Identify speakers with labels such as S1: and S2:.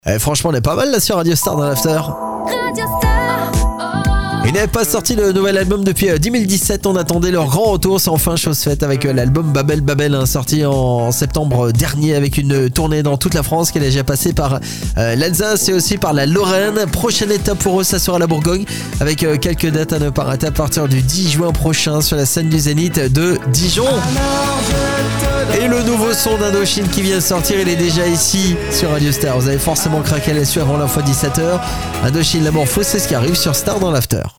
S1: Franchement, on est pas mal là sur Radio Star dans l'after. Il n'avait pas sorti le nouvel album depuis 2017, on attendait leur grand retour, c'est enfin chose faite avec l'album Babel Babel, sorti en septembre dernier avec une tournée dans toute la France qui est déjà passée par l'Alsace et aussi par la Lorraine. Prochaine étape pour eux, ça sera la Bourgogne avec quelques dates à ne pas rater à partir du 10 juin prochain sur la scène du Zénith de Dijon. Et le nouveau son d'Indochine qui vient de sortir, il est déjà ici sur Radio Star. Vous avez forcément craqué là-dessus avant l'info 17h. Indochine, l'amour faux, c'est ce qui arrive sur Star dans l'after.